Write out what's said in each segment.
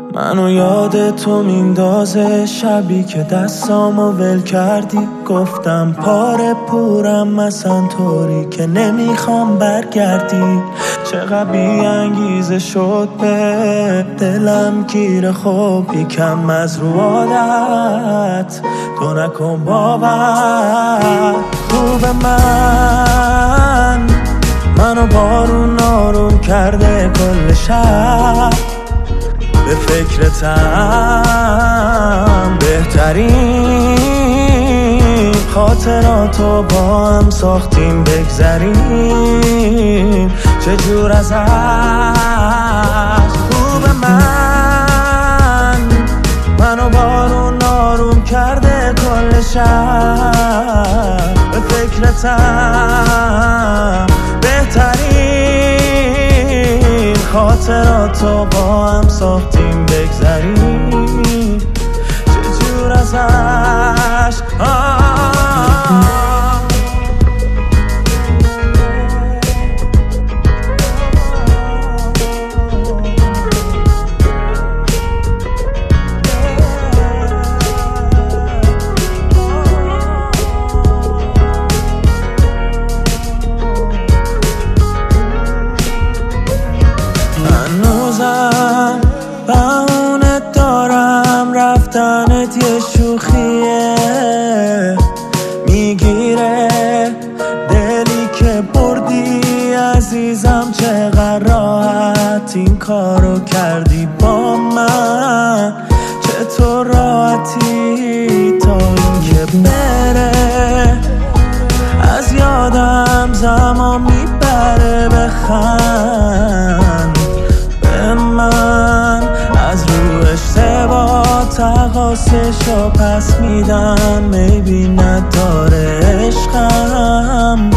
منو یاد تو میندازه شبی که دستامو ول کردی. گفتم پاره پورم مثلا طوری که نمیخوام برگردی. چقدر بی انگیزه شد به دلم گیر. خب یکم از رو عادت تو نکن باور. خوب منو بارون آروم کرده کل شب. به فکرتم بهترین خاطراتو با هم ساختیم بگذریم. چجور ازش خوب منو بارون آروم کرده کل شب. به فکرتم بهترین خاطراتو با هم ساختیم بگذریم. چجور ازش هنوزم بهونت دارم رفتنت یه شوخیه. میگیره دلی که بردی عزیزم. چقدر راحت این کارو کردی با من. چطور راحتی تا این که بره از یادم زمان میبره. بخند به من از رو اشتباه تقاسشو پس میدم. میبی نداره عشقم.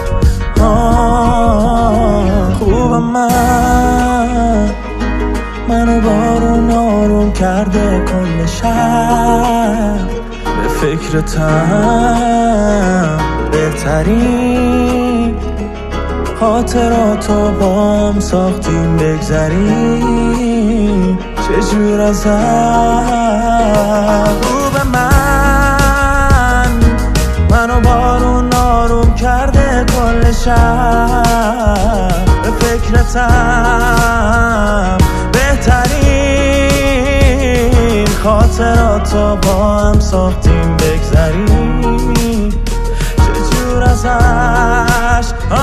خوب منو بارون آروم کرده کل شب. به فکرتم بهترین خاطراتو با هم ساختیم بگذریم. چجور ازش خوب منو بارون آروم کرده کل شب. به فکرتم بهترین خاطراتو با هم ساختیم بگذریم. چجور ازش